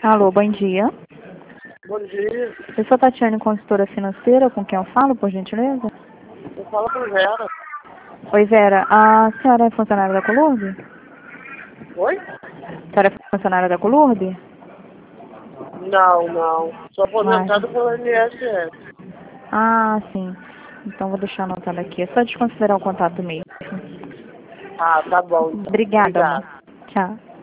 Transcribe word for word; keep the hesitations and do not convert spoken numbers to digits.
Alô, bom dia. Bom dia. Eu sou Tatiane, consultora financeira, com quem eu falo, por gentileza? Eu falo com Vera. Oi, Vera. A senhora é funcionária da Colurbe? Oi? A senhora é funcionária da Colurbe? Não, não. Sou Mas... aposentado pelo I N S S. Ah, sim. Então vou deixar anotado aqui. É só desconsiderar o contato mesmo. Ah, tá bom então. Obrigada, amor. Obrigado. Tchau.